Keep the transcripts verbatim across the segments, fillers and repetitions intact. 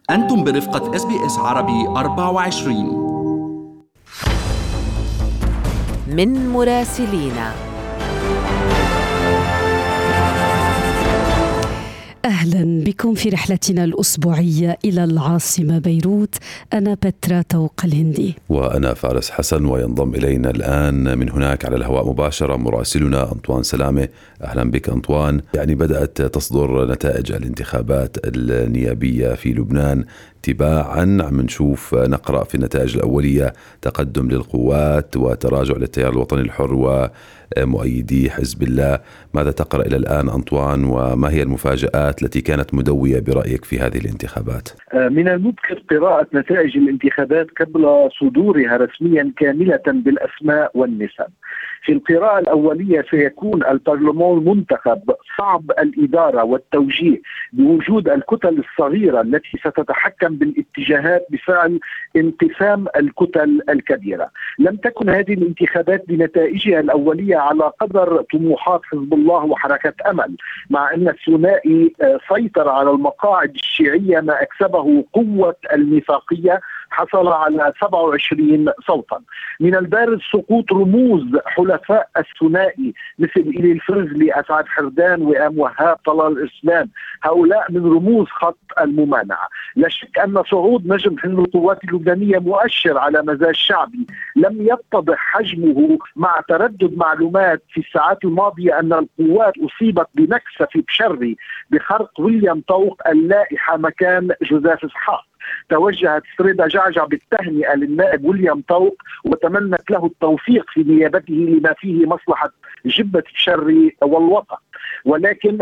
أنتم برفقة إس بي إس عربي أربعة وعشرين. من مراسلينا. أهلا بكم في رحلتنا الأسبوعية إلى العاصمة بيروت. أنا بترا توق الهندي وأنا فارس حسن، وينضم إلينا الآن من هناك على الهواء مباشرة مراسلنا أنطوان سلامة. أهلا بك أنطوان. يعني بدأت تصدر نتائج الانتخابات النيابية في لبنان تباعا، عم نشوف نقرأ في النتائج الأولية تقدم للقوات وتراجع للتيار الوطني الحر ومؤيدي حزب الله. ماذا تقرأ إلى الآن أنطوان، وما هي المفاجآت التي كانت مدوية برأيك في هذه الانتخابات؟ من المبكر قراءة نتائج الانتخابات قبل صدورها رسميا كاملة بالأسماء والنسب. في القراءة الأولية سيكون البرلمان منتخب صعب الإدارة والتوجيه بوجود الكتل الصغيرة التي ستتحكم بالاتجاهات بفعل انقسام الكتل الكبيرة. لم تكن هذه الانتخابات بنتائجها الأولية على قدر طموحات حزب الله وحركة أمل، مع أن الثنائي سيطر على المقاعد الشيعية ما أكسبه قوة الميثاقية، حصل على سبعة وعشرين صوتا. من البارز سقوط رموز حلفاء الثنائي مثل إلي الفرزلي، أسعد حردان، وآم وهاب، طلال الإسلام، هؤلاء من رموز خط الممانعة. لا شك أن صعود نجم حزب القوات اللبنانية مؤشر على مزاج شعبي لم يتضح حجمه، مع تردد معلومات في الساعات الماضية أن القوات أصيبت بنكسة في بشري بخرق ويليام طوق اللائحة مكان جوزيف إسحاق. توجهت فريدة جعجع بالتهنئة للنائب ويليام طوق وتمنت له التوفيق في نيابته لما فيه مصلحة جبة بشري والوطن. ولكن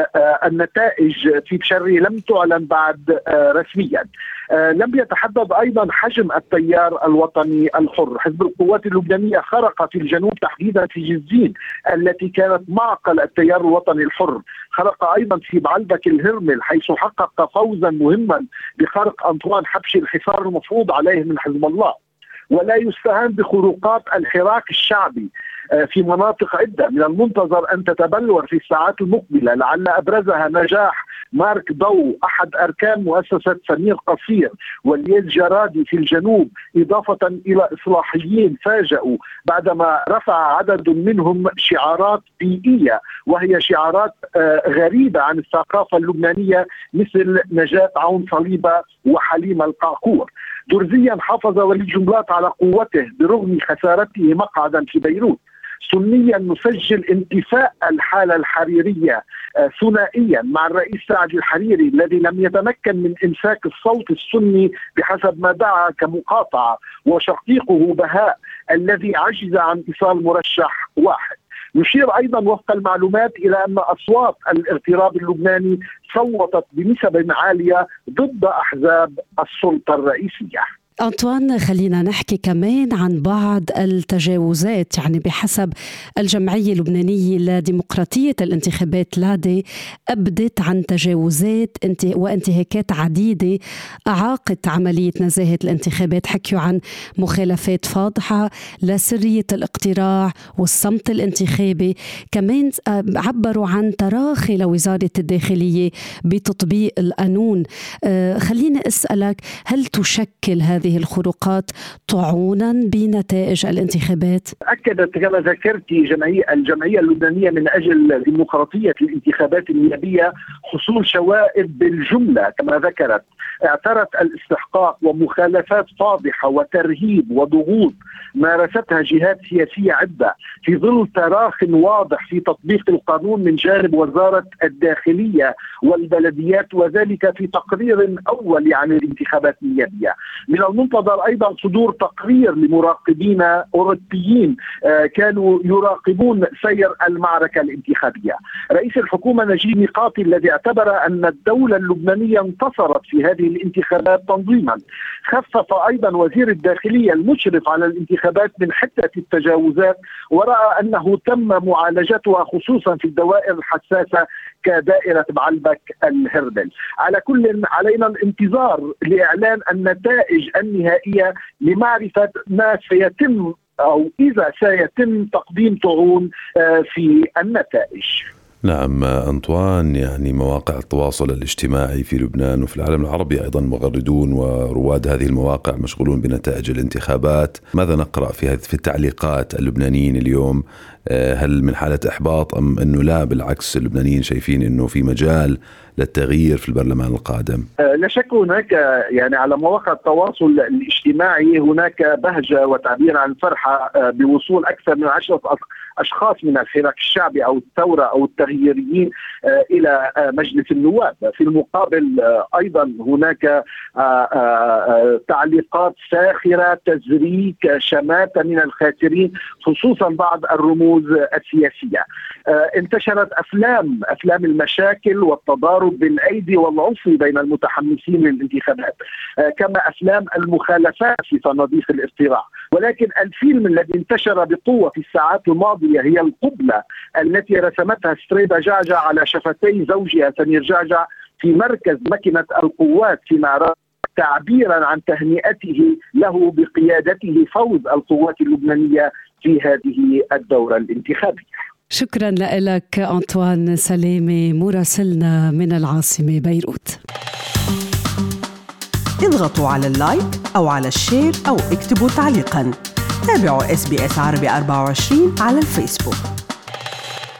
النتائج في بشري لم تعلن بعد رسميا. لم يتحدد أيضا حجم التيار الوطني الحر. حزب القوات اللبنانية خرق في الجنوب، تحديدا في جزين التي كانت معقل التيار الوطني الحر. خرق أيضا في بعلبك الهرمل، حيث حقق فوزا مهما بخرق أنطوان حبشي الحصار المفروض عليه من حزب الله. ولا يستهان بخروقات الحراك الشعبي في مناطق عدة. من المنتظر أن تتبلور في الساعات المقبلة، لعل أبرزها نجاح مارك ضو أحد أركان مؤسسة سمير قصير والياز جرادي في الجنوب، إضافة إلى إصلاحيين فاجأوا بعدما رفع عدد منهم شعارات بيئية، وهي شعارات غريبة عن الثقافة اللبنانية مثل نجاة عون صليبة وحليم القعقور. درزيا حافظ وليد جنبلاط على قوته برغم خسارته مقعدا في بيروت. سنيا نسجل انتفاء الحالة الحريرية ثنائيا مع الرئيس سعد الحريري الذي لم يتمكن من إمساك الصوت السني بحسب ما دعا كمقاطعة، وشقيقه بهاء الذي عجز عن إيصال مرشح واحد. نشير أيضا وفق المعلومات إلى أن أصوات الاغتراب اللبناني صوتت بنسب عالية ضد أحزاب السلطة الرئيسية. أنطوان، خلينا نحكي كمان عن بعض التجاوزات. يعني بحسب الجمعية اللبنانية لديمقراطية الانتخابات لادي، أبدت عن تجاوزات وانتهاكات عديدة أعاقت عملية نزاهة الانتخابات. حكيوا عن مخالفات فاضحة لسرية الاقتراع والصمت الانتخابي. كمان عبروا عن تراخي لوزارة الداخلية بتطبيق القانون. خليني أسألك، هل تشكل هذه الخروقات طعونا بنتائج الانتخابات؟ أكدت كما ذكرتي جمعية الجمعية اللبنانية من أجل ديمقراطية الانتخابات النيابية حصول شوائب بالجملة كما ذكرت. اعترت الاستحقاق ومخالفات فاضحة وترهيب وضغوط مارستها جهات سياسية عدة في ظل تراخ واضح في تطبيق القانون من جانب وزارة الداخلية والبلديات، وذلك في تقرير أول عن الانتخابات النيابية. من المنتظر أيضا صدور تقرير لمراقبين أوروبيين كانوا يراقبون سير المعركة الانتخابية. رئيس الحكومة نجيب ميقاتي الذي اعتبر أن الدولة اللبنانية انتصرت في هذه الانتخابات تنظيما، خفف أيضا وزير الداخلية المشرف على الانتخابات من حدة التجاوزات، ورأى أنه تم معالجتها خصوصا في الدوائر الحساسة كدائرة بعلبك الهربل. على كل علينا الانتظار لإعلان النتائج النهائية لمعرفة ما سيتم أو إذا سيتم تقديم طعون في النتائج. نعم أنطوان، يعني مواقع التواصل الاجتماعي في لبنان وفي العالم العربي أيضا مغردون ورواد هذه المواقع مشغولون بنتائج الانتخابات. ماذا نقرأ في في التعليقات اللبنانيين اليوم؟ هل من حالة إحباط أم أنه لا بالعكس اللبنانيين شايفين أنه في مجال للتغيير في البرلمان القادم؟ لا شك هناك يعني على مواقع التواصل الاجتماعي هناك بهجة وتعبير عن الفرحة بوصول أكثر من عشرة أشخاص من الحراك الشعبي أو الثورة أو التغييريين إلى مجلس النواب. في المقابل أيضا هناك تعليقات ساخرة، تزريك، شماتة من الخاسرين، خصوصا بعض الرموز السياسية. انتشرت أفلام أفلام المشاكل والتضارب بالأيدي والعنف بين المتحمسين للانتخابات، كما أفلام المخالفات في صناديق الاقتراع. ولكن الفيلم الذي انتشر بقوة في الساعات الماضية هي القبلة التي رسمتها ستريدا جعجع على شفتي زوجها سمير جعجع في مركز مكنة القوات في معركة، تعبيرا عن تهنئته له بقيادته فوز القوات اللبنانية في هذه الدورة الانتخابية. شكرا لك أنطوان سلامة مراسلنا من العاصمة بيروت. اضغطوا على اللايك أو على الشير أو اكتبوا تعليقا. تابعوا إس بي إس عربي أربعة وعشرين على الفيسبوك.